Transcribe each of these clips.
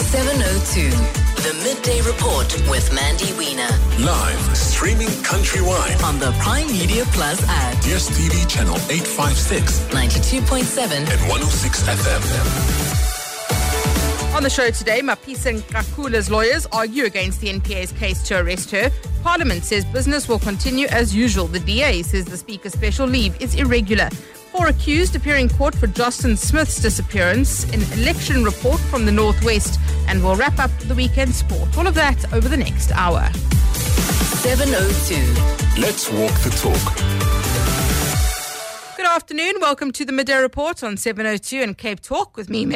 7:02, the Midday Report with Mandy Wiener. Live, streaming countrywide On the Prime Media Plus app. DSTV channel 856 92.7 and 106 FM. On the show today, Mapisa Nkakula's lawyers argue against the NPA's case to arrest her. Parliament says business will continue as usual. The DA says the Speaker's special leave is irregular. 4 accused appear in court for Justin Smith's disappearance. An election report from the Northwest. And we'll wrap up the weekend sport. All of that over the next hour. 7:02. Let's walk the talk. Good afternoon. Welcome to the Midday Report on 7:02 and Cape Talk with me.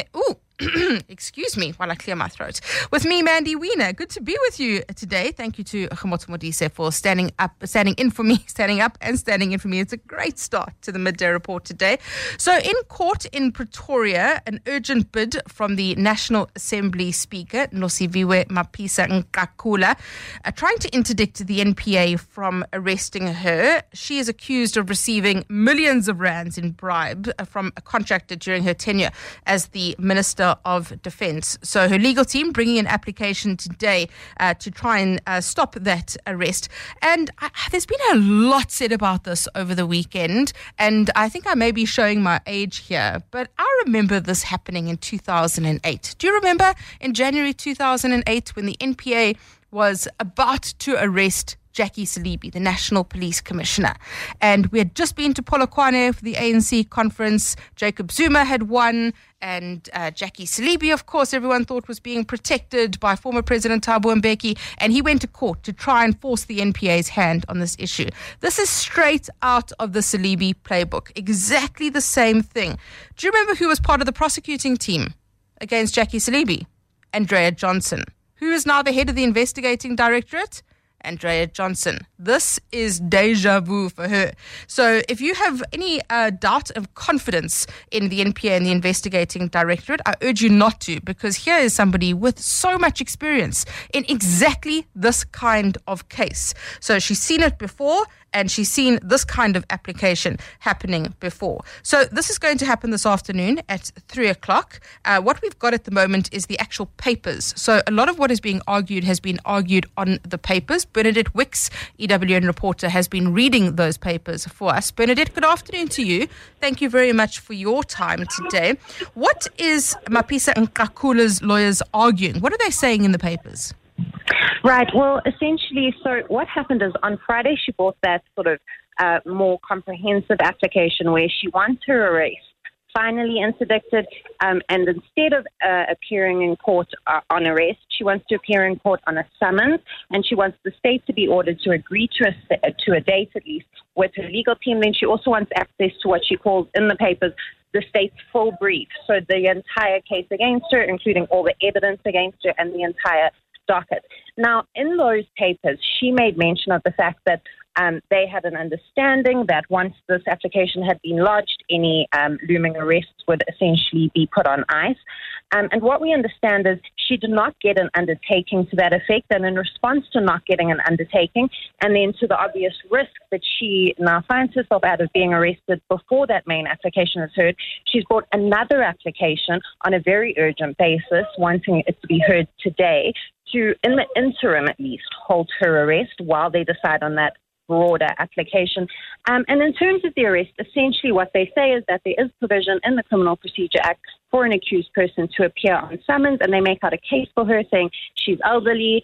Excuse me while I clear my throat. With me, Mandy Wiener. Good to be with you today. Thank you to Khamoto Modise for standing up and standing in for me. It's a great start to the Midday Report today. So in court in Pretoria, an urgent bid from the National Assembly Speaker, Nosiviwe Mapisa Nkakula, trying to interdict the NPA from arresting her. She is accused of receiving millions of rands in bribe from a contractor during her tenure as the Minister of Defence. So her legal team bringing an application today to try and stop that arrest. And there's been a lot said about this over the weekend, and I think I may be showing my age here, but I remember this happening in 2008. Do you remember in January 2008 when the NPA was about to arrest Jackie Selebi, the National Police Commissioner? And we had just been to Polokwane for the ANC conference. Jacob Zuma had won, and Jackie Selebi, of course, everyone thought was being protected by former President Thabo Mbeki, and he went to court to try and force the NPA's hand on this issue. This is straight out of the Selebi playbook. Exactly the same thing. Do you remember who was part of the prosecuting team against Jackie Selebi? Andrea Johnson. Who is now the head of the investigating directorate? Andrea Johnson. This is deja vu for her. So if you have any doubt of confidence in the NPA and the investigating directorate, I urge you not to, because here is somebody with so much experience in exactly this kind of case. So she's seen it before, and she's seen this kind of application happening before. So this is going to happen this afternoon at 3 o'clock. What we've got at the moment is the actual papers. So a lot of what is being argued has been argued on the papers. Bernadette Wicks, EWN reporter, has been reading those papers for us. Bernadette, good afternoon to you. Thank you very much for your time today. What is Mapisa Nkakula's lawyers arguing? What are they saying in the papers? Right. Well, essentially, so what happened is on Friday she brought that sort of more comprehensive application where she wants her arrest finally interdicted, and instead of appearing in court on arrest, she wants to appear in court on a summons, and she wants the state to be ordered to agree to a date at least with her legal team. Then she also wants access to what she calls in the papers the state's full brief, so the entire case against her, including all the evidence against her and the entire docket. Now, in those papers, she made mention of the fact that they had an understanding that once this application had been lodged, any looming arrests would essentially be put on ice. And what we understand is she did not get an undertaking to that effect, and in response to not getting an undertaking, and then to the obvious risk that she now finds herself out of being arrested before that main application is heard, she's brought another application on a very urgent basis, wanting it to be heard today, to, in the interim at least, hold her arrest while they decide on that broader application. And in terms of the arrest, essentially what they say is that there is provision in the Criminal Procedure Act for an accused person to appear on summons, and they make out a case for her saying she's elderly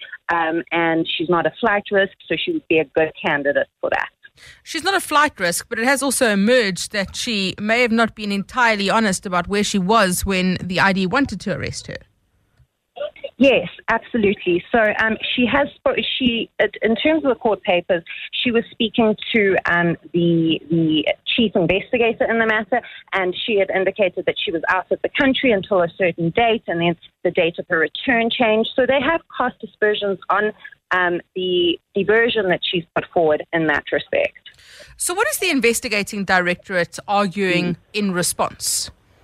and she's not a flight risk, so she would be a good candidate for that. She's not a flight risk, but it has also emerged that she may have not been entirely honest about where she was when the ID wanted to arrest her. Yes, absolutely. So she in terms of the court papers, she was speaking to the chief investigator in the matter, and she had indicated that she was out of the country until a certain date, and then the date of her return changed. So they have cast aspersions on the version that she's put forward in that respect. So what is the investigating directorate arguing in response?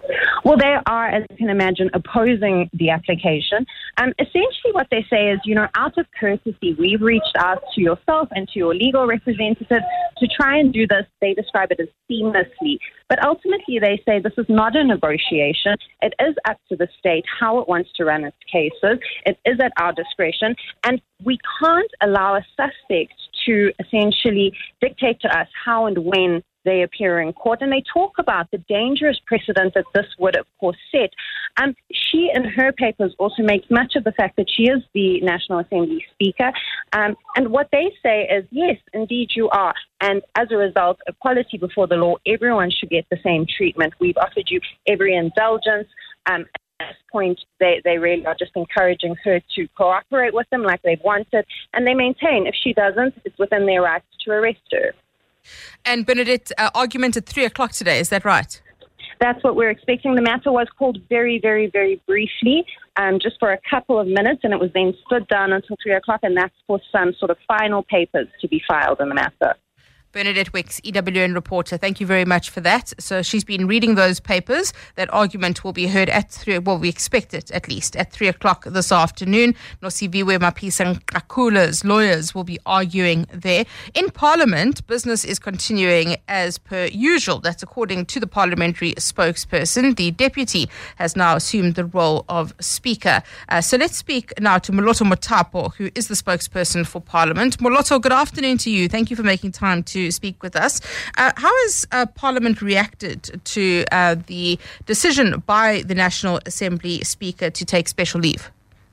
Well, they are, as you can imagine, opposing the application. Essentially what they say is, out of courtesy, we've reached out to yourself and to your legal representative to try and do this. They describe it as seamlessly. But ultimately, they say this is not a negotiation. It is up to the state how it wants to run its cases. It is at our discretion. And we can't allow a suspect to essentially dictate to us how and when they appear in court. And they talk about the dangerous precedent that this would, of course, set. She, in her papers, also makes much of the fact that she is the National Assembly Speaker. And what they say is, yes, indeed you are. And as a result, equality before the law, everyone should get the same treatment. We've offered you every indulgence. At this point, they really are just encouraging her to cooperate with them like they've wanted. And they maintain if she doesn't, it's within their rights to arrest her. And Bernadette, argument at 3 o'clock today, is that right? That's what we're expecting. The matter was called very, very, very briefly, just for a couple of minutes, and it was then stood down until 3 o'clock, and that's for some sort of final papers to be filed in the matter. Bernadette Wicks, EWN reporter, thank you very much for that. So she's been reading those papers. That argument will be heard at 3, well, we expect it at least, at 3 o'clock this afternoon. Nosiviwe Mapisa-Nqakula's lawyers will be arguing there. In Parliament, business is continuing as per usual. That's according to the parliamentary spokesperson. The deputy has now assumed the role of Speaker. So let's speak now to Moloto Mothapo, who is the spokesperson for Parliament. Moloto, good afternoon to you. Thank you for making time to speak with us. How has Parliament reacted to the decision by the National Assembly Speaker to take special leave?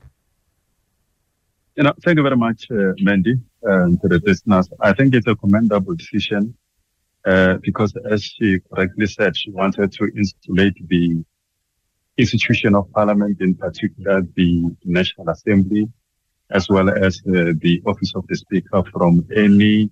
Thank you very much, Mandy, to the listeners. I think it's a commendable decision because, as she correctly said, she wanted to insulate the institution of Parliament, in particular the National Assembly, as well as the Office of the Speaker, from any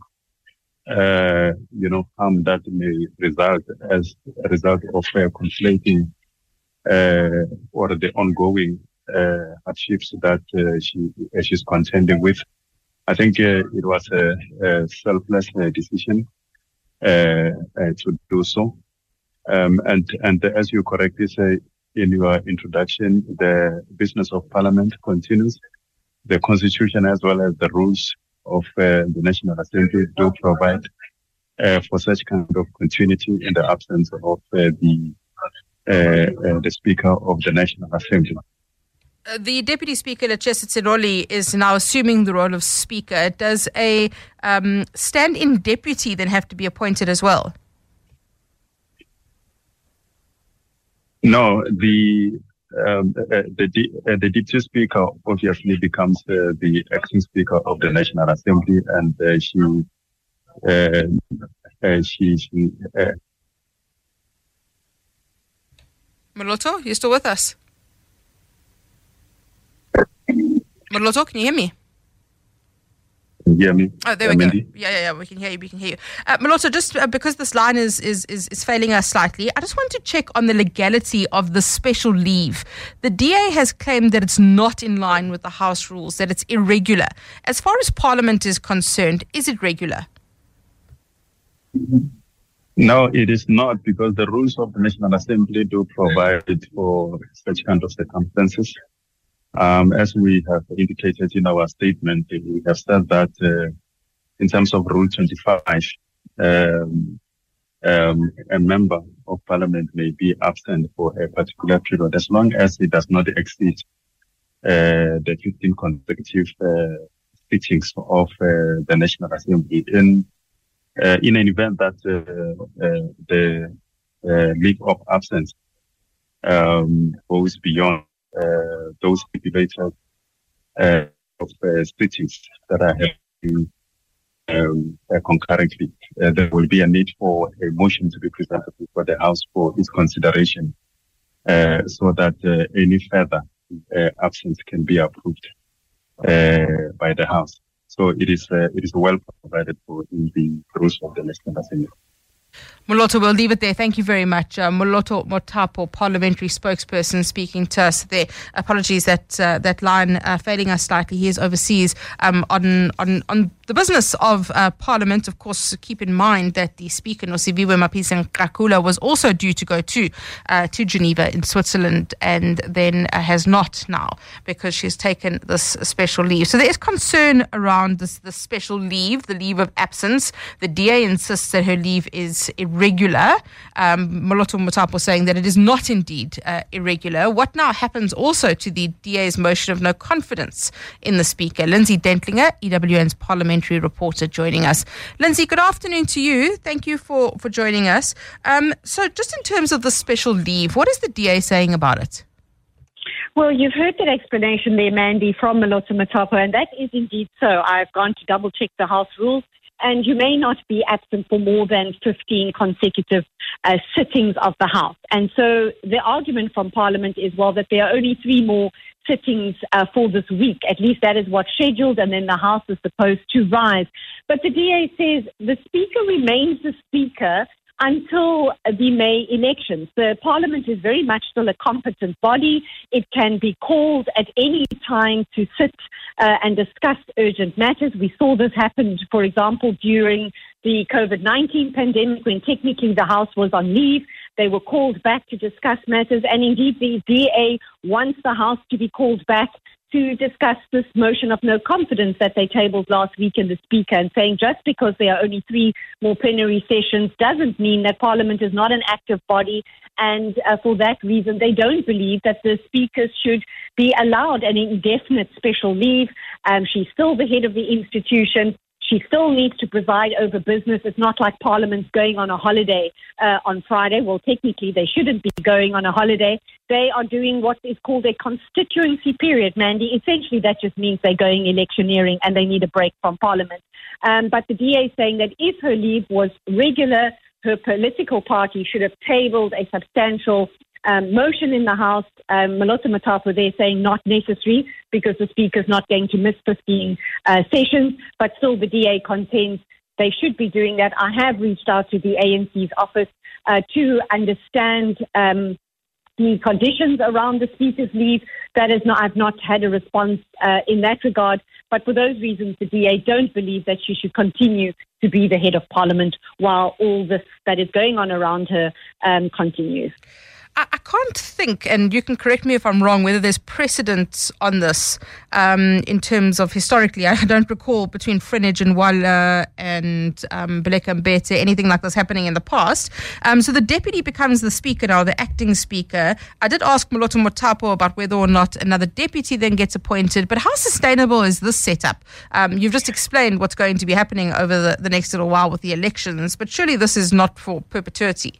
harm that may result as a result of conflating or the ongoing hardships that she's contending with. I think it was a selfless decision to do so. And as you correctly say in your introduction, the business of Parliament continues. The Constitution as well as the rules of the National Assembly do provide for such kind of continuity in the absence of the Speaker of the National Assembly. The Deputy Speaker, Lachesa Tseroli, is now assuming the role of Speaker. Does a stand-in deputy then have to be appointed as well? No, the Deputy Speaker obviously becomes the acting Speaker of the National Assembly, and Moloto, you still with us? Moloto, can you hear me? Can you hear me? Oh, there we go. Yeah, we can hear you. Moloto, just because this line is failing us slightly, I just want to check on the legality of the special leave. The DA has claimed that it's not in line with the House rules, that it's irregular. As far as Parliament is concerned, is it regular? No, it is not, because the rules of the National Assembly do provide for such kind of circumstances. As we have indicated in our statement, we have said that in terms of Rule 25, a member of Parliament may be absent for a particular period as long as it does not exceed the 15 consecutive sittings of the National Assembly. In an event that the leave of absence goes beyond those stipulated of sittings that are happening concurrently, there will be a need for a motion to be presented before the House for its consideration, so that any further absence can be approved by the House. So it is well provided for in the rules of the National Assembly. Moloto, we'll leave it there. Thank you very much. Moloto Mothapo, parliamentary spokesperson, speaking to us there. Apologies that line failing us slightly. He is overseas on the the business of Parliament. Of course, keep in mind that the Speaker, Nosiviwe Mapisa-Nqakula, was also due to go to Geneva in Switzerland, and then has not now because she's taken this special leave. So there is concern around this special leave, the leave of absence. The DA insists that her leave is irregular. Moloto Mothapo saying that it is not indeed irregular. What now happens also to the DA's motion of no confidence in the Speaker? Lindsay Dentlinger, EWN's parliamentary reporter, joining us. Lindsay, good afternoon to you. Thank you for joining us. So just in terms of the special leave, what is the DA saying about it? Well, you've heard that explanation there, Mandy, from Moloto Mothapo, and that is indeed so. I've gone to double-check the House rules, and you may not be absent for more than 15 consecutive sittings of the House. And so the argument from Parliament is, well, that there are only 3 more sittings for this week. At least that is what's scheduled, and then the House is supposed to rise. But the DA says the Speaker remains the Speaker until the May elections. The Parliament is very much still a competent body. It can be called at any time to sit and discuss urgent matters. We saw this happen, for example, during the COVID-19 pandemic, when technically the House was on leave. They were called back to discuss matters, and indeed the DA wants the House to be called back to discuss this motion of no confidence that they tabled last week in the Speaker, and saying just because there are only 3 more plenary sessions doesn't mean that Parliament is not an active body, and for that reason they don't believe that the Speaker should be allowed an indefinite special leave. She's still the head of the institution. She still needs to preside over business. It's not like Parliament's going on a holiday on Friday. Well, technically, they shouldn't be going on a holiday. They are doing what is called a constituency period, Mandy. Essentially, that just means they're going electioneering and they need a break from Parliament. But the DA is saying that if her leave was regular, her political party should have tabled a substantial motion in the House. Moloto Mothapo, they're saying not necessary because the Speaker's not going to miss 15 sessions, but still the DA contends they should be doing that. I have reached out to the ANC's office to understand the conditions around the Speaker's leave. I've not had a response in that regard, but for those reasons the DA don't believe that she should continue to be the head of Parliament while all this that is going on around her continues. I can't think, and you can correct me if I'm wrong, whether there's precedent on this in terms of historically. I don't recall between Frenich and Walla and Baleka Mbete anything like this happening in the past. So the deputy becomes the Speaker now, the acting Speaker. I did ask Moloto Mothapo about whether or not another deputy then gets appointed, but how sustainable is this setup? You've just explained what's going to be happening over the next little while with the elections, but surely this is not for perpetuity.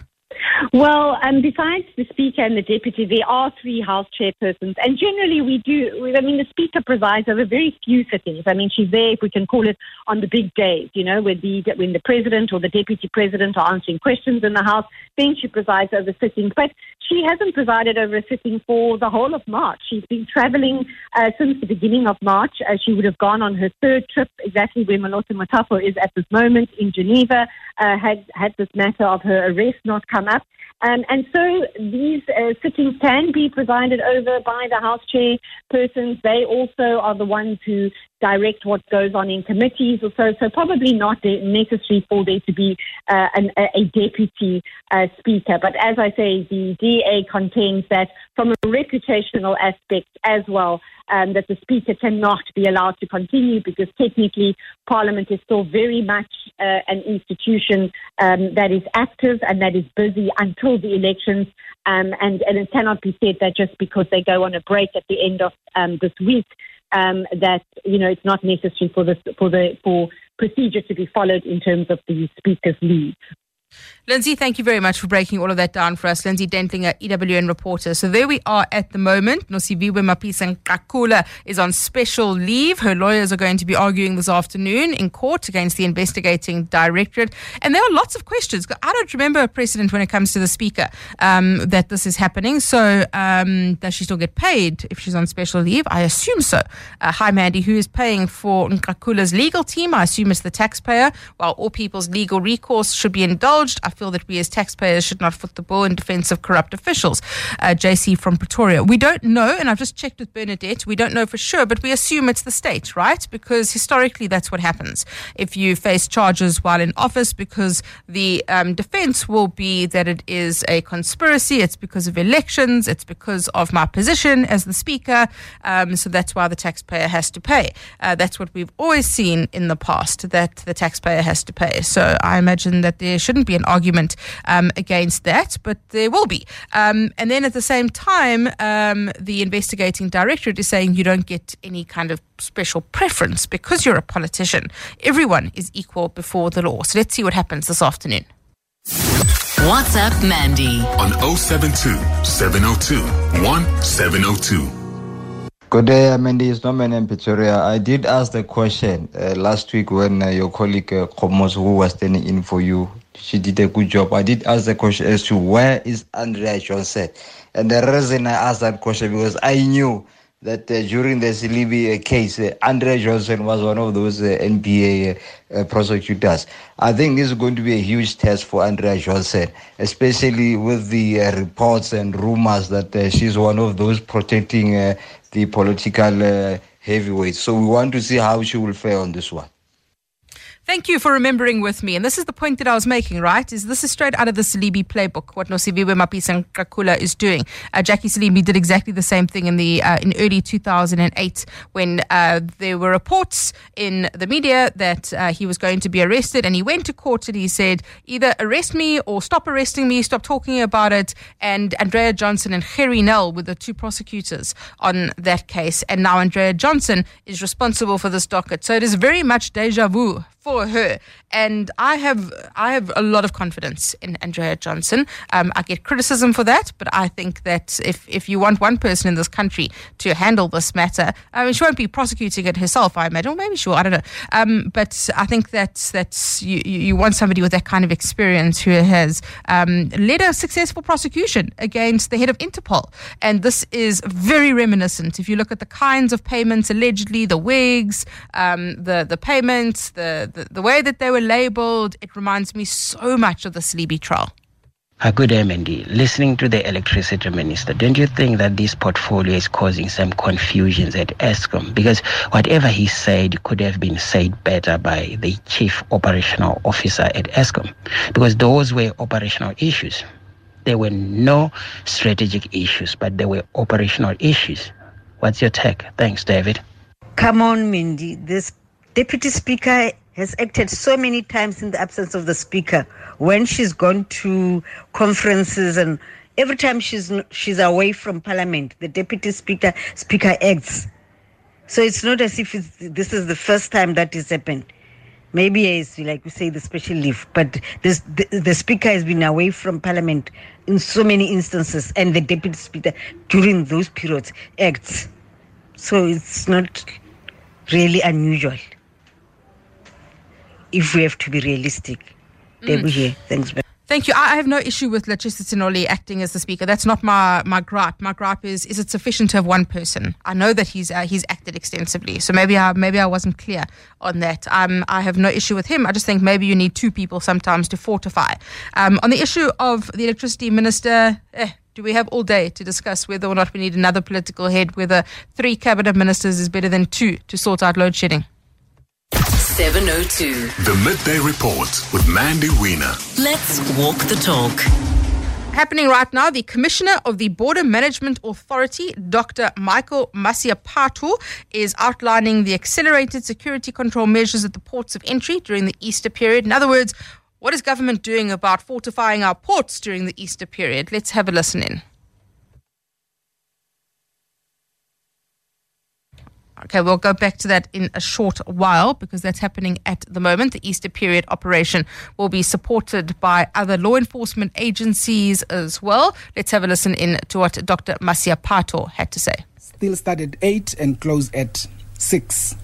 Well, besides the Speaker and the Deputy, there are 3 House chairpersons. And generally the Speaker presides over very few sittings. She's there, if we can call it, on the big days, when the President or the Deputy President are answering questions in the House, then she presides over sittings. But she hasn't presided over a sitting for the whole of March. She's been travelling since the beginning of March. She would have gone on her 3rd trip, exactly where Moloto Mothapo is at this moment, in Geneva, had this matter of her arrest not come up. And so these sittings can be presided over by the House chairpersons. They also are the ones who direct what goes on in committees or so. So probably not necessary for there to be a deputy speaker. But as I say, the DA contends that from a reputational aspect as well, that the Speaker cannot be allowed to continue because technically Parliament is still very much an institution that is active and that is busy until the elections. And it cannot be said that just because they go on a break at the end of this week, that it's not necessary for procedure to be followed in terms of the Speaker's leave. Lindsay, thank you very much for breaking all of that down for us. Lindsay Dentlinger, EWN reporter. So there we are at the moment. Nosiviwe Mapisa-Nqakula is on special leave. Her lawyers are going to be arguing this afternoon in court against the investigating directorate. And there are lots of questions. I don't remember a precedent when it comes to the Speaker that this is happening. So does she still get paid if she's on special leave? I assume so. Hi, Mandy. Who is paying for Nqakula's legal team? I assume it's the taxpayer. While all people's legal recourse should be indulged, I feel that we as taxpayers should not foot the bill in defense of corrupt officials. JC from Pretoria. We don't know, and I've just checked with Bernadette, we don't know for sure, but we assume it's the state, right? Because historically that's what happens if you face charges while in office, because the defense will be that it is a conspiracy, it's because of elections, it's because of my position as the speaker, so that's why the taxpayer has to pay. That's what we've always seen in the past, that the taxpayer has to pay. So I imagine that there shouldn't be an argument against that, but there will be. And then at the same time, the investigating directorate is saying you don't get any kind of special preference because you're a politician. Everyone is equal before the law. So let's see what happens this afternoon. WhatsApp Mandy on 072 702 1702. Good day, Mandy. It's Norman in Pretoria. I did ask the question last week when your colleague Komos, who was standing in for you, she did a good job. I did ask the question as to where is Andrea Johnson? And the reason I asked that question because I knew that during the Silibi case, Andrea Johnson was one of those NPA prosecutors. I think this is going to be a huge test for Andrea Johnson, especially with the reports and rumors that she's one of those protecting the political heavyweights. So we want to see how she will fare on this one. Thank you for remembering with me. And this is the point that I was making, right? This is straight out of the Salibi playbook, what Nosiviwe Mapisa-Nqakula is doing. Jackie Salibi did exactly the same thing in early 2008 when there were reports in the media that he was going to be arrested, and he went to court and he said, either arrest me or stop arresting me, stop talking about it. And Andrea Johnson and Gerrie Nel were the two prosecutors on that case. And now Andrea Johnson is responsible for this docket. So it is very much deja vu for her, and I have a lot of confidence in Andrea Johnson. I get criticism for that, but I think that if you want one person in this country to handle this matter, she won't be prosecuting it herself, I imagine, or maybe she will, I don't know. But I think that's you want somebody with that kind of experience who has led a successful prosecution against the head of Interpol, and this is very reminiscent. If you look at the kinds of payments allegedly, the wigs, the payments, the way that they were labelled, it reminds me so much of the Salibi trial. Good day, Mandy. Listening to the electricity minister, don't you think that this portfolio is causing some confusions at Eskom? Because whatever he said could have been said better by the chief operational officer at Eskom. Because those were operational issues. There were no strategic issues, but there were operational issues. What's your take? Thanks, David. Come on, Mindy. This deputy speaker has acted so many times in the absence of the speaker when she's gone to conferences, and every time she's away from parliament, the deputy speaker acts. So it's not as if this is the first time that has happened. Maybe it's like we say the special leave, but the speaker has been away from parliament in so many instances, and the deputy speaker during those periods acts. So it's not really unusual, if we have to be realistic. Debbie here. Thanks. Thank you. I have no issue with Latrice Tsinoli acting as the speaker. That's not my gripe. My gripe is it sufficient to have one person? I know that he's acted extensively, so maybe I wasn't clear on that. I have no issue with him. I just think maybe you need two people sometimes to fortify. On the issue of the electricity minister, do we have all day to discuss whether or not we need another political head, whether 3 cabinet ministers is better than 2 to sort out load shedding? 702. The Midday Report with Mandy Wiener. Let's walk the talk. Happening right now, the Commissioner of the Border Management Authority, Dr. Michael Masiapatu, is outlining the accelerated security control measures at the ports of entry during the Easter period. In other words, what is government doing about fortifying our ports during the Easter period? Let's have a listen in. Okay, we'll go back to that in a short while because that's happening at the moment. The Easter period operation will be supported by other law enforcement agencies as well. Let's have a listen in to what Dr. Masiapatu had to say. Still start at 8 and close at 6.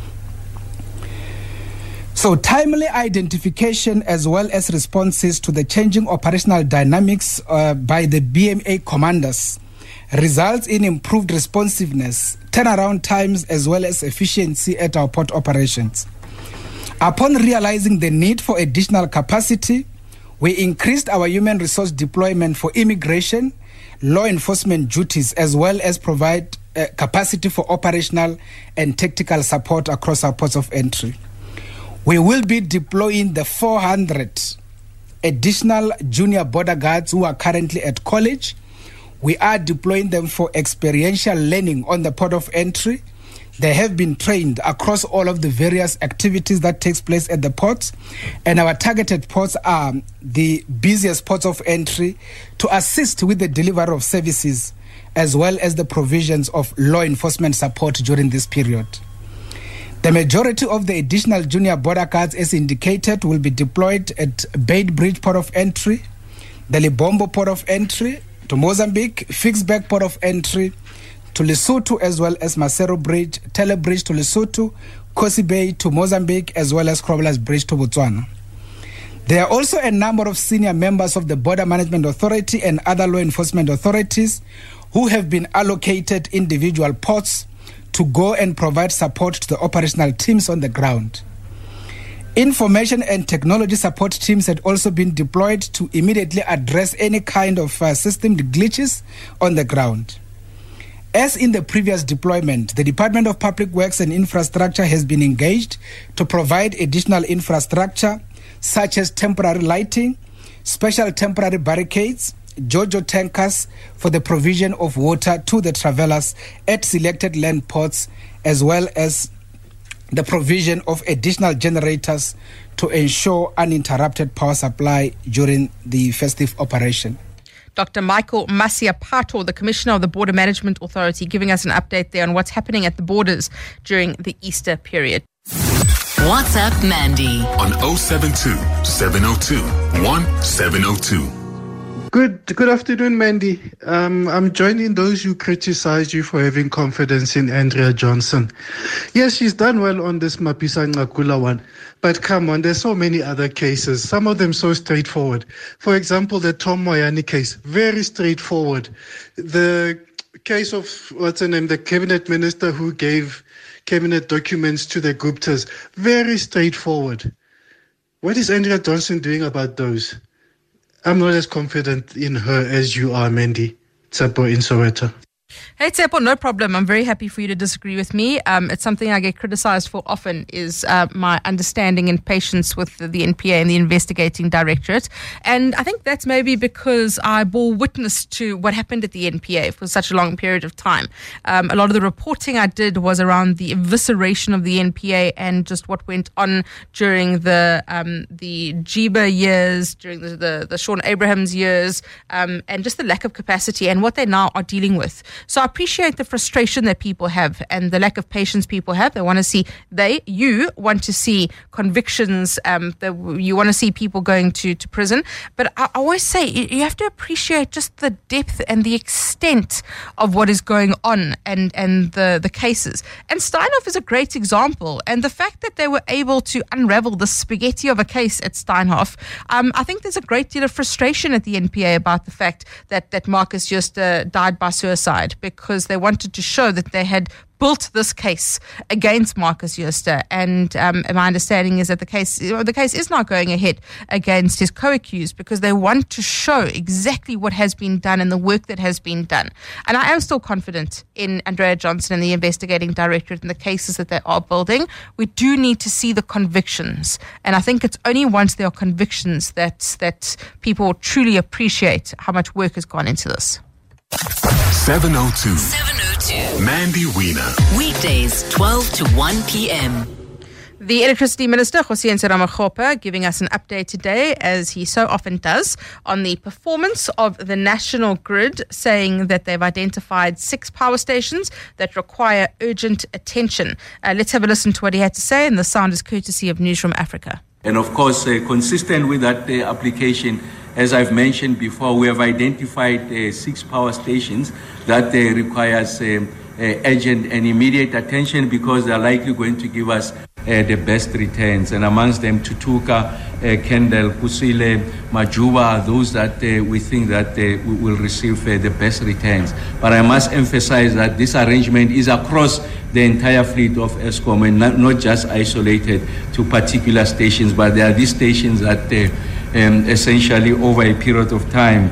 So timely identification as well as responses to the changing operational dynamics by the BMA commanders results in improved responsiveness, turnaround times, as well as efficiency at our port operations. Upon realizing the need for additional capacity, We increased our human resource deployment for immigration, law enforcement duties, as well as provide capacity for operational and tactical support across our ports of entry. We will be deploying the 400 additional junior border guards who are currently at college. We are deploying them for experiential learning on the port of entry. They have been trained across all of the various activities that takes place at the ports, and our targeted ports are the busiest ports of entry to assist with the delivery of services as well as the provisions of law enforcement support during this period. The majority of the additional junior border guards, as indicated, will be deployed at Beitbridge Port of Entry, the Libombo Port of Entry, to Mozambique, Fixburg Port of Entry, to Lesotho, as well as Maseru Bridge, Tele Bridge to Lesotho, Kosi Bay to Mozambique, as well as Crowlers Bridge to Botswana. There are also a number of senior members of the Border Management Authority and other law enforcement authorities who have been allocated individual ports to go and provide support to the operational teams on the ground. Information and technology support teams had also been deployed to immediately address any kind of system glitches on the ground. As in the previous deployment, the Department of Public Works and Infrastructure has been engaged to provide additional infrastructure such as temporary lighting, special temporary barricades, JoJo tankers for the provision of water to the travelers at selected land ports, as well as the provision of additional generators to ensure uninterrupted power supply during the festive operation. Dr. Michael Masiapato, the Commissioner of the Border Management Authority, giving us an update there on what's happening at the borders during the Easter period. WhatsApp Mandy on 072 702 1702. Good afternoon, Mandy. I'm joining those who criticize you for having confidence in Andrea Johnson. Yes, she's done well on this Mapisa Ngakula one, but come on, there's so many other cases, some of them so straightforward. For example, the Tom Moyani case, very straightforward. The case of, the cabinet minister who gave cabinet documents to the Guptas, very straightforward. What is Andrea Johnson doing about those? I'm not as confident in her as you are, Mandy. Tsepo in Soweto. Hey, Tsepo, no problem. I'm very happy for you to disagree with me. It's something I get criticized for often is my understanding and patience with the NPA and the investigating directorate. And I think that's maybe because I bore witness to what happened at the NPA for such a long period of time. A lot of the reporting I did was around the evisceration of the NPA and just what went on during the Jiba years, during the Sean Abrahams years, and just the lack of capacity and what they now are dealing with. So I appreciate the frustration that people have and the lack of patience people have. They want to see, you want to see convictions, you want to see people going to prison. But I always say you have to appreciate just the depth and the extent of what is going on and the cases. And Steinhoff is a great example. And the fact that they were able to unravel the spaghetti of a case at Steinhoff, I think there's a great deal of frustration at the NPA about the fact that Marcus just died by suicide, because they wanted to show that they had built this case against Marcus Jooste, and my understanding is that the case is not going ahead against his co-accused because they want to show exactly what has been done and the work that has been done. And I am still confident in Andrea Johnson and the investigating directorate and the cases that they are building. We do need to see the convictions, and I think it's only once there are convictions that people truly appreciate how much work has gone into this. 702. Mandy Wiener. Weekdays 12 to 1 p.m. The Electricity Minister, Kgosientshe Ramokgopa, giving us an update today, as he so often does, on the performance of the national grid, saying that they've identified 6 power stations that require urgent attention. Let's have a listen to what he had to say, and the sound is courtesy of Newsroom Africa. And of course, consistent with that application, as I've mentioned before, we have identified 6 power stations that requires urgent and immediate attention because they are likely going to give us the best returns. And amongst them, Tutuka, Kendall, Kusile, Majuba, those that we think that will receive the best returns. But I must emphasize that this arrangement is across the entire fleet of Eskom and not just isolated to particular stations, but there are these stations that essentially over a period of time,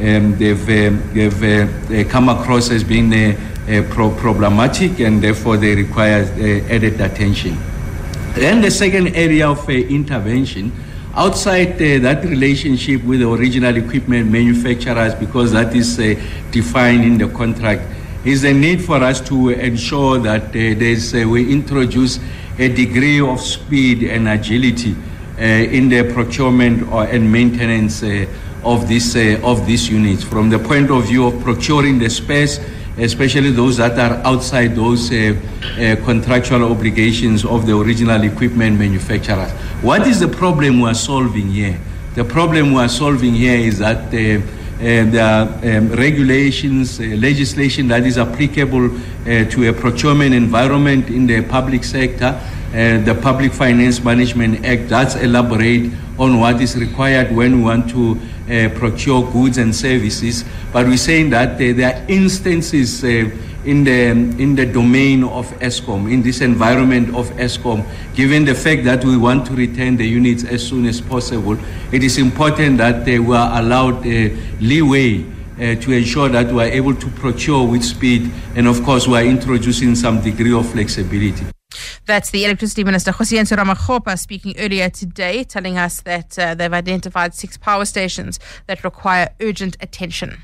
they've come across as being problematic, and therefore they require added attention. Then the second area of intervention, outside that relationship with the original equipment manufacturers, because that is defined in the contract, is the need for us to ensure that we introduce a degree of speed and agility in the procurement and maintenance of these units, from the point of view of procuring the space, especially those that are outside those contractual obligations of the original equipment manufacturers. What is the problem we are solving here? The problem we are solving here is that the regulations, legislation that is applicable to a procurement environment in the public sector, the Public Finance Management Act, that's elaborate on what is required when we want to procure goods and services. But we're saying that there are instances in the domain of Eskom, in this environment of Eskom, given the fact that we want to return the units as soon as possible, it is important that they were allowed leeway to ensure that we are able to procure with speed, and of course we are introducing some degree of flexibility. That's the Electricity Minister, Kgosientsho Ramokgopa, speaking earlier today, telling us that they've identified 6 power stations that require urgent attention.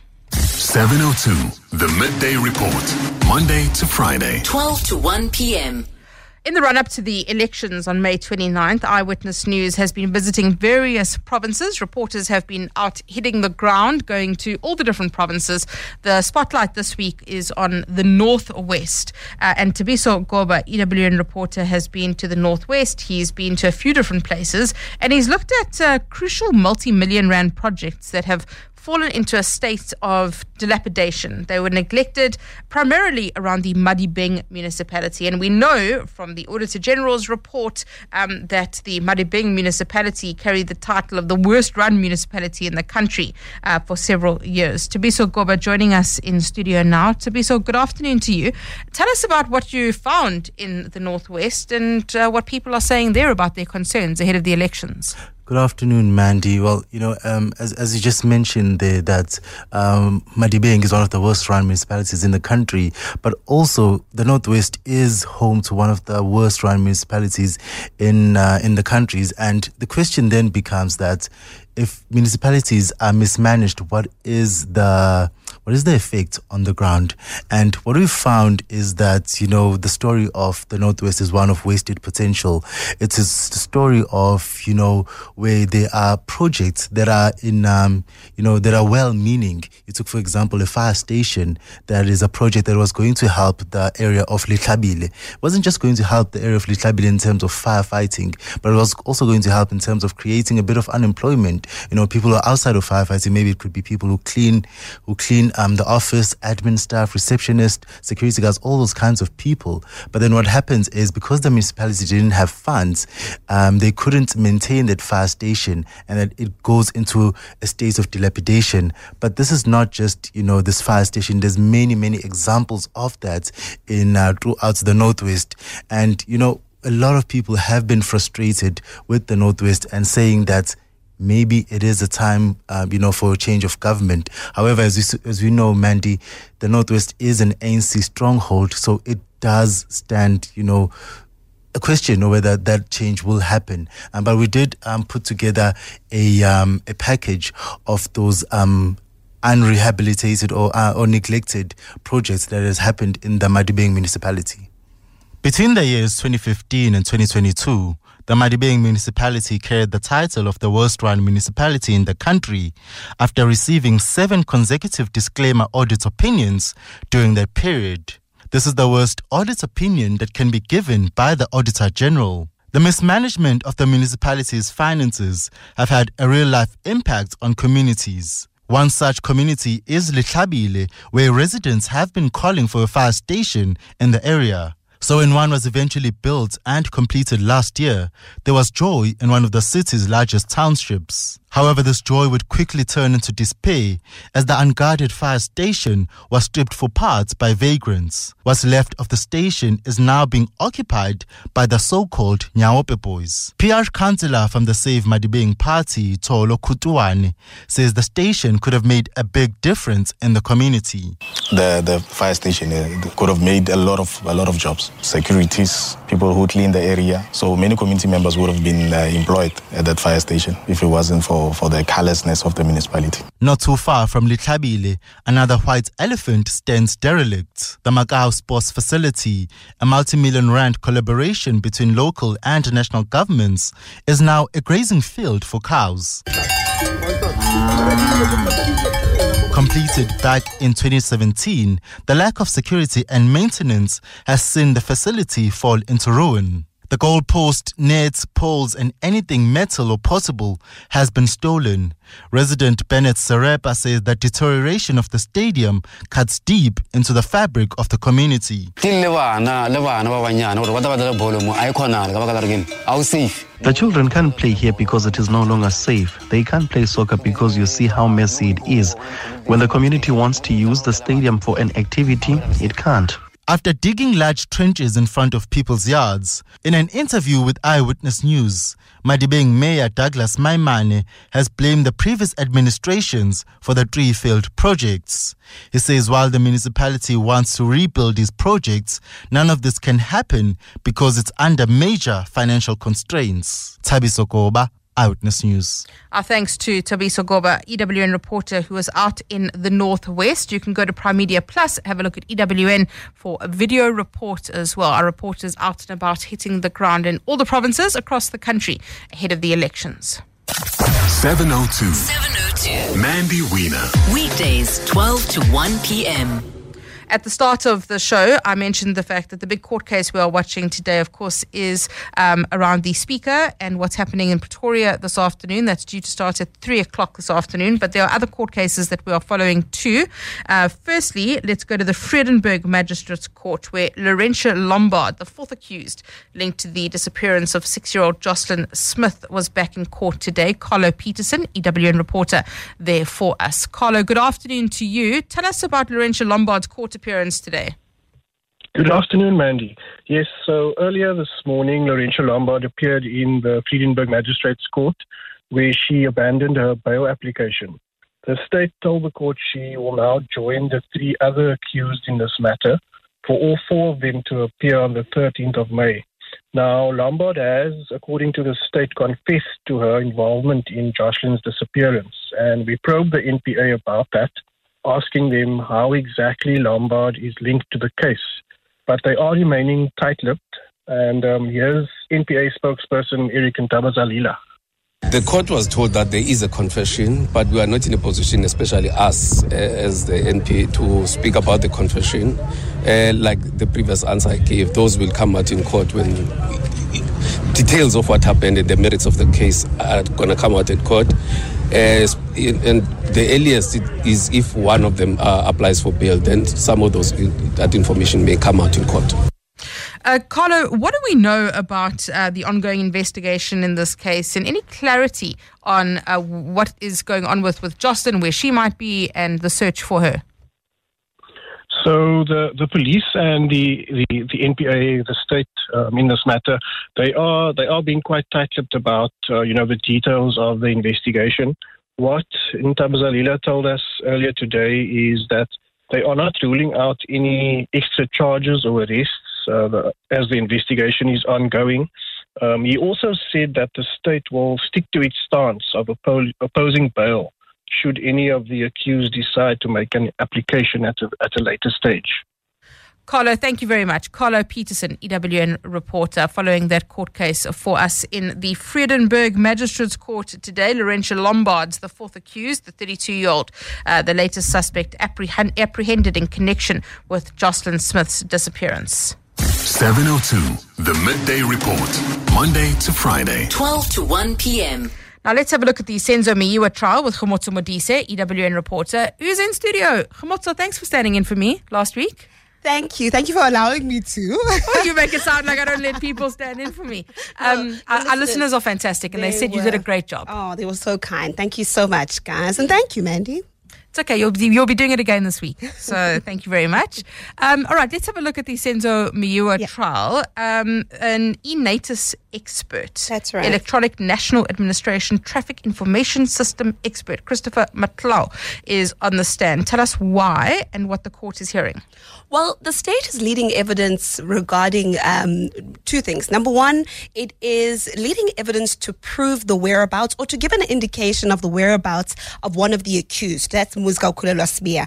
702, the Midday Report, Monday to Friday. 12 to 1 p.m. In the run-up to the elections on May 29th, Eyewitness News has been visiting various provinces. Reporters have been out hitting the ground, going to all the different provinces. The spotlight this week is on the Northwest. And Thabiso Goba, EWN reporter, has been to the Northwest. He's been to a few different places, and he's looked at crucial multi-million rand projects that have fallen into a state of dilapidation. They were neglected primarily around the Madibeng municipality. And we know from the Auditor General's report that the Madibeng municipality carried the title of the worst run municipality in the country for several years. Thabiso Goba joining us in studio now. Thabiso, good afternoon to you. Tell us about what you found in the Northwest and what people are saying there about their concerns ahead of the elections. Good afternoon, Mandy. Well, as you just mentioned there, that Madibeng is one of the worst-run municipalities in the country, but also the Northwest is home to one of the worst-run municipalities in the countries. And the question then becomes that if municipalities are mismanaged, what is the effect on the ground? And what we found is that, the story of the Northwest is one of wasted potential. It is the story of, where there are projects that are that are well-meaning. You took, for example, a fire station that is a project that was going to help the area of Litlabile. It wasn't just going to help the area of Litlabile in terms of firefighting, but it was also going to help in terms of creating a bit of unemployment. People who are outside of firefighting, maybe it could be people who clean the office, admin staff, receptionists, security guards, all those kinds of people. But then what happens is, because the municipality didn't have funds, they couldn't maintain that fire station, and that it goes into a state of dilapidation. But this is not just, this fire station. There's many, many examples of that throughout the Northwest. And, a lot of people have been frustrated with the Northwest and saying that maybe it is a time, for a change of government. However, as we know, Mandy, the Northwest is an ANC stronghold, so it does stand, a question of whether that change will happen. But we did put together a package of those unrehabilitated or neglected projects that has happened in the Madibeng municipality. Between the years 2015 and 2022, the Madibeng municipality carried the title of the worst-run municipality in the country after receiving 7 consecutive disclaimer audit opinions during that period. This is the worst audit opinion that can be given by the Auditor General. The mismanagement of the municipality's finances have had a real-life impact on communities. One such community is Litlabile, where residents have been calling for a fire station in the area. So when one was eventually built and completed last year, there was joy in one of the city's largest townships. However, this joy would quickly turn into despair as the unguarded fire station was stripped for parts by vagrants. What's left of the station is now being occupied by the so-called Nyaope boys. PR councillor from the Save Madibeng party, Tolo Kutuwane, says the station could have made a big difference in the community. The fire station could have made a lot of jobs. Securities, people who clean the area. So many community members would have been employed at that fire station if it wasn't for the carelessness of the municipality. Not too far from Litlabile, another white elephant stands derelict. The Macau Sports Facility, a multi-million rand collaboration between local and national governments, is now a grazing field for cows. Completed back in 2017, the lack of security and maintenance has seen the facility fall into ruin. The goalpost, nets, poles and anything metal or possible has been stolen. Resident Bennett Sarepa says that deterioration of the stadium cuts deep into the fabric of the community. The children can't play here because it is no longer safe. They can't play soccer because you see how messy it is. When the community wants to use the stadium for an activity, it can't. After digging large trenches in front of people's yards, in an interview with Eyewitness News, Madibeng Mayor Douglas Maimane has blamed the previous administrations for the three failed projects. He says while the municipality wants to rebuild these projects, none of this can happen because it's under major financial constraints. Thabiso Goba, Eyewitness News. Our thanks to Thabiso Goba, EWN reporter who is out in the Northwest. You can go to Prime Media Plus, have a look at EWN for a video report as well. Our reporters out and about hitting the ground in all the provinces across the country ahead of the elections. 702. Mandy Wiener. Weekdays, 12 to 1 p.m. At the start of the show, I mentioned the fact that the big court case we are watching today, of course, is around the Speaker and what's happening in Pretoria this afternoon. That's due to start at 3 o'clock this afternoon. But there are other court cases that we are following too. Firstly, let's go to the Vredenburg Magistrates Court, where Laurentia Lombard, the fourth accused linked to the disappearance of 6-year-old Jocelyn Smith, was back in court today. Carlo Peterson, EWN reporter, there for us. Carlo, good afternoon to you. Tell us about Laurentia Lombard's court appearance today. Good afternoon, Mandy. Yes, so earlier this morning, Laurentia Lombard appeared in the Vredenburg Magistrates Court where she abandoned her bail application. The state told the court she will now join the 3 other accused in this matter for all 4 of them to appear on the 13th of May. Now, Lombard has, according to the state, confessed to her involvement in Jocelyn's disappearance, and we probed the NPA about that, asking them how exactly Lombard is linked to the case. But they are remaining tight-lipped, and here's NPA spokesperson Eric Ntabazalila. The court was told that there is a confession, but we are not in a position, especially us as the NPA, to speak about the confession. Like the previous answer I gave, those will come out in court when details of what happened and the merits of the case are going to come out in court. And the earliest is if one of them applies for bail, then some of that information may come out in court. Carlo, what do we know about the ongoing investigation in this case, and any clarity on what is going on with Jocelyn, where she might be, and the search for her? So the police and the NPA, the state, in this matter, they are being quite tight-lipped about the details of the investigation. What Ntabazalila told us earlier today is that they are not ruling out any extra charges or arrests as the investigation is ongoing. He also said that the state will stick to its stance of opposing bail should any of the accused decide to make an application at a later stage. Carlo, thank you very much. Carlo Peterson, EWN reporter, following that court case for us in the Vredenburg Magistrates Court today. Laurentia Lombard, the fourth accused, the 32-year-old, the latest suspect apprehended in connection with Jocelyn Smith's disappearance. 702, the Midday Report, Monday to Friday. 12 to 1 p.m. Now let's have a look at the Senzo Meyiwa trial with Khomotso Modise, EWN reporter, who's in studio. Khomotso, thanks for standing in for me last week. Thank you. Thank you for allowing me to. Oh, you make it sound like I don't let people stand in for me. Our listeners are fantastic, and they said you did a great job. Oh, they were so kind. Thank you so much, guys. And thank you, Mandy. It's okay. You'll be doing it again this week. So thank you very much. All right, let's have a look at the Senzo Meyiwa trial. An eNatus expert. That's right. Electronic National Administration Traffic Information System expert, Christopher Matlau, is on the stand. Tell us why and what the court is hearing. Well, the state is leading evidence regarding two things. Number one, it is leading evidence to prove the whereabouts or to give an indication of the whereabouts of one of the accused. That's Muzka Kulelwa Sibiya.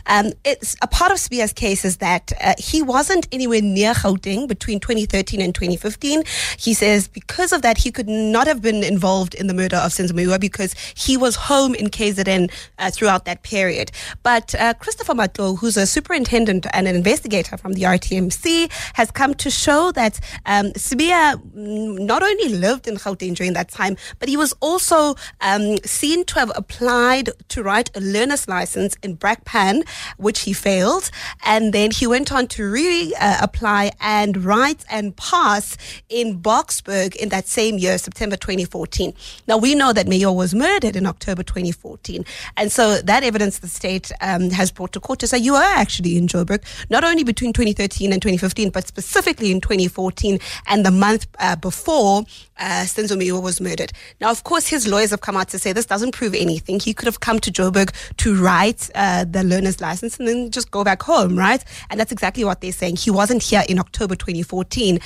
It's a part of Sibiya's case is that he wasn't anywhere near Gauteng between 2013 and 2015. He says because of that, he could not have been involved in the murder of Senzo Meyiwa because he was home in KZN throughout that period. But Christopher Matlo, who's a superintendent and an investigator from the RTMC, has come to show that Sibiya not only lived in Gauteng during that time, but he was also seen to have applied to write a learner's license in Brakpan, which he failed. And then he went on to reapply and write and pass in Boksburg in that same year, September 2014. Now, we know that Meyiwa was murdered in October 2014. And so that evidence the state has brought to court to say you are actually in Joburg, not only between 2013 and 2015, but specifically in 2014 and the month before Senzo Meyiwa was murdered. Now, of course, his lawyers have come out to say this doesn't prove anything. He could have come to Joburg to write the learner's license and then just go back home, right? And that's exactly what they're saying. He wasn't here in October 2014,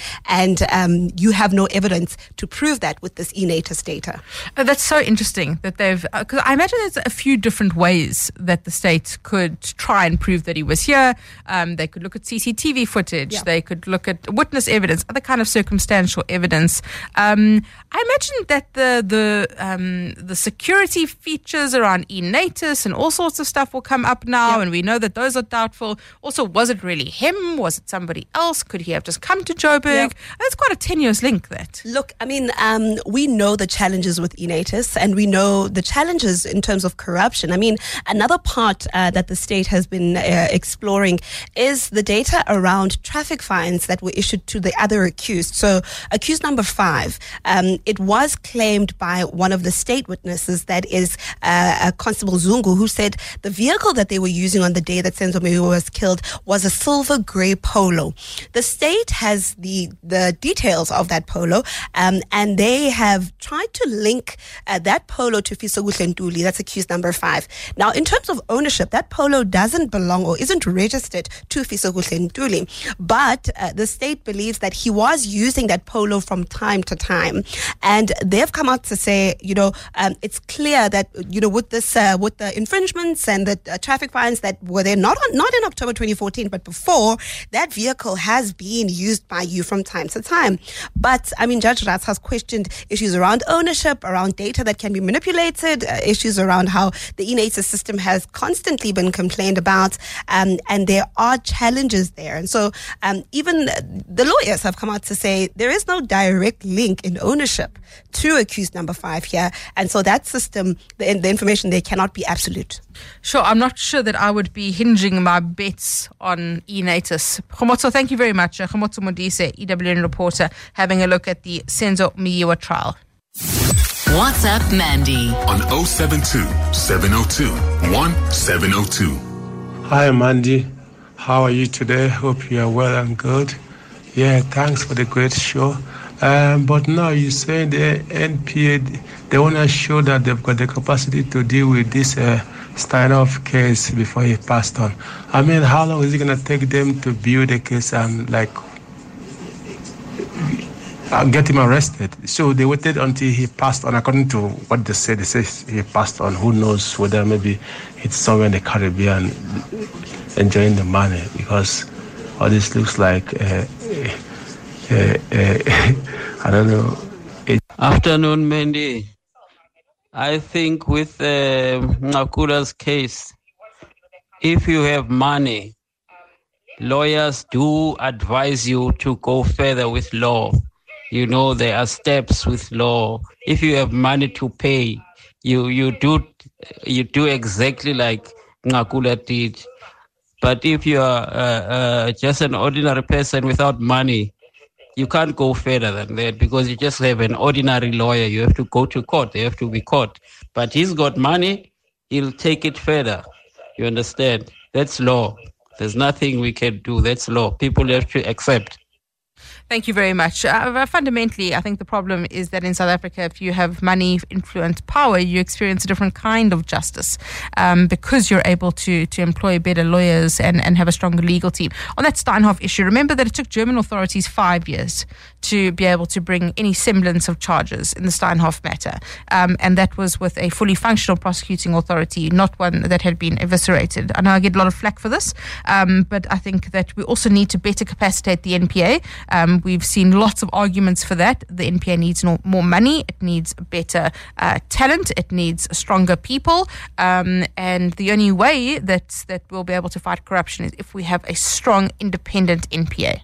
and you have no evidence to prove that with this eNatus data. That's so interesting that they've, because I imagine there's a few different ways that the state could try and prove that he was here. They could look at CCTV footage. Yeah. They could look at witness evidence, other kind of circumstantial evidence. I imagine that the security features around eNatus and all sorts of stuff will come up now, and we know that those are doubtful. Also, was it really him? Was it somebody else? Could he have just come to Joburg? That's quite a tenuous link, that. Look, I mean, we know the challenges with eNatus, and we know the challenges in terms of corruption. I mean, another part that the state has been exploring is the data around traffic fines that were issued to the other accused. So, accused number 5, it was claimed by one of the state witnesses, that is Constable Zungu, who said the vehicle that they were using on the day that Senzo Meyiwa was killed was a silver grey Polo. The state has the details of that Polo, and they have tried to link that Polo to Fisokuhle Ntuli. That's accused number 5. Now, in terms of ownership, that Polo doesn't belong or isn't registered to Fisokuhle Ntuli, but the state believes that he was using that Polo from time to time, and they've come out to say, it's clear that with this with the infringements and the traffic fines that were there not in October 2014 but before, that vehicle has been used by you from time to time. But I mean, Judge Ratz has questioned issues around ownership, around data that can be manipulated, issues around how the eNatus system has constantly been complained about, and there are challenges there. And so even the lawyers have come out to say there is no direct link in ownership to accused number 5 here, and so that system, the information there cannot be absolute. Sure, I'm not sure that I would be hinging my bets on eNatus. Khomotso, thank you very much. Khomotso Modise, EWN reporter, having a look at the Senzo Meyiwa trial. What's up, Mandy? On 072 702 1702. Hi, Mandy. How are you today? Hope you are well and good. Yeah, thanks for the great show. But now you say the NPA, they want to show that they've got the capacity to deal with this Steinhoff case before he passed on. I mean, how long is it going to take them to build a case and get him arrested? So they waited until he passed on, according to what they say. They say he passed on. Who knows whether maybe it's somewhere in the Caribbean enjoying the money, because all this looks like I don't know. Afternoon, Mandy. I think with Nakula's case, if you have money, lawyers do advise you to go further with law. There are steps with law. If you have money to pay, you do exactly like Nakula did. But if you are just an ordinary person without money, you can't go further than that because you just have an ordinary lawyer. You have to go to court. They have to be caught. But he's got money. He'll take it further. You understand? That's law. There's nothing we can do. That's law. People have to accept. Thank you very much. Fundamentally, I think the problem is that in South Africa, if you have money, influence, power, you experience a different kind of justice because you're able to employ better lawyers and have a stronger legal team. On that Steinhoff issue, remember that it took German authorities 5 years to be able to bring any semblance of charges in the Steinhoff matter. And that was with a fully functional prosecuting authority, not one that had been eviscerated. I know I get a lot of flack for this, but I think that we also need to better capacitate the NPA. We've seen lots of arguments for that. The NPA needs more money. It needs better talent. It needs stronger people. And the only way that we'll be able to fight corruption is if we have a strong, independent NPA.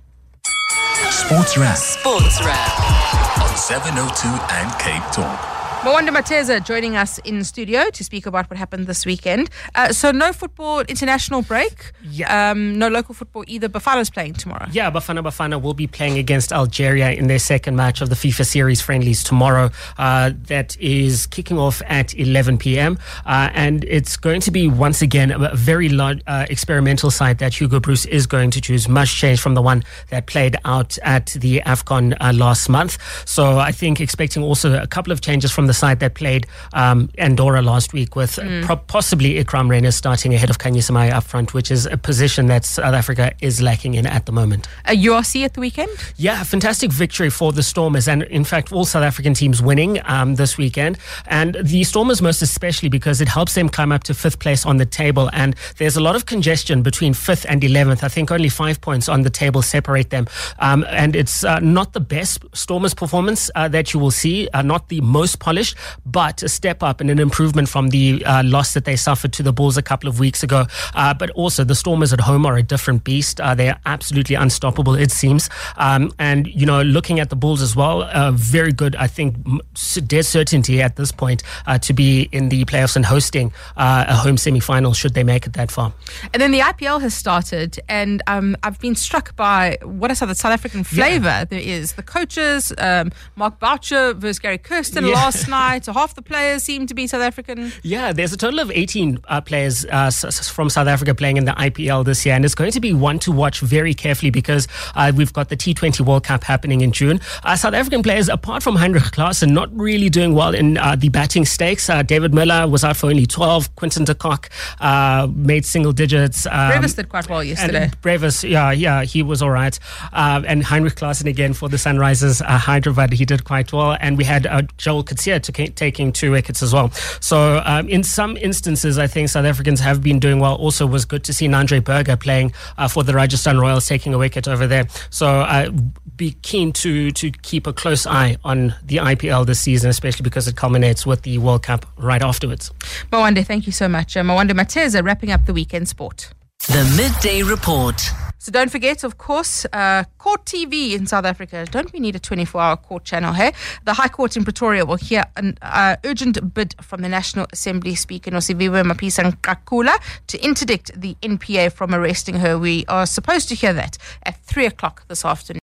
Sports Wrap. Sports Wrap On 702 and Cape Talk. Mwanda Mateza joining us in studio to speak about what happened this weekend. So no football international break. Yeah. No local football either. Bafana's playing tomorrow. Yeah, Bafana will be playing against Algeria in their second match of the FIFA Series friendlies tomorrow. That is kicking off at 11 p.m. And it's going to be, once again, a very large experimental side that Hugo Broos is going to choose. Much change from the one that played out at the AFCON last month. So I think expecting also a couple of changes from the side that played Andorra last week with possibly Ikram Reina starting ahead of Kanye Samaya up front, which is a position that South Africa is lacking in at the moment. URC at the weekend? Yeah, fantastic victory for the Stormers, and in fact all South African teams winning this weekend, and the Stormers most especially because it helps them climb up to 5th place on the table, and there's a lot of congestion between 5th and 11th. I think only 5 points on the table separate them, and it's not the best Stormers performance that you will see, not the most polished, but a step up and an improvement from the loss that they suffered to the Bulls a couple of weeks ago. But also the Stormers at home are a different beast. They're absolutely unstoppable, it seems. And, you know, looking at the Bulls as well, very good, I think, dead certainty at this point to be in the playoffs and hosting a home semi-final should they make it that far. And then the IPL has started, and I've been struck by what a South African flavour there is. The coaches, Mark Boucher versus Gary Kirsten last night. Half the players seem to be South African. Yeah, there's a total of 18 players from South Africa playing in the IPL this year, and it's going to be one to watch very carefully because we've got the T20 World Cup happening in June. South African players, apart from Heinrich Klaasen, not really doing well in the batting stakes. David Miller was out for only 12. Quinton de Kock made single digits. Brevis did quite well yesterday. Brevis, yeah, he was all right. And Heinrich Klaasen again for the Sunrisers Hyderabad, he did quite well. And we had Joel Coetzee taking 2 wickets as well. So in some instances, I think South Africans have been doing well. Also was good to see Nandre Berger playing for the Rajasthan Royals, taking a wicket over there. So be keen to keep a close eye on the IPL this season, especially because it culminates with the World Cup right afterwards. Mwanda, thank you so much. Mwanda Mateza wrapping up the weekend sport. The Midday Report. So don't forget, of course, Court TV in South Africa. Don't we need a 24-hour court channel here? The High Court in Pretoria will hear an urgent bid from the National Assembly Speaker, Nosiviwe Mapisa-Nqakula, to interdict the NPA from arresting her. We are supposed to hear that at 3 o'clock this afternoon.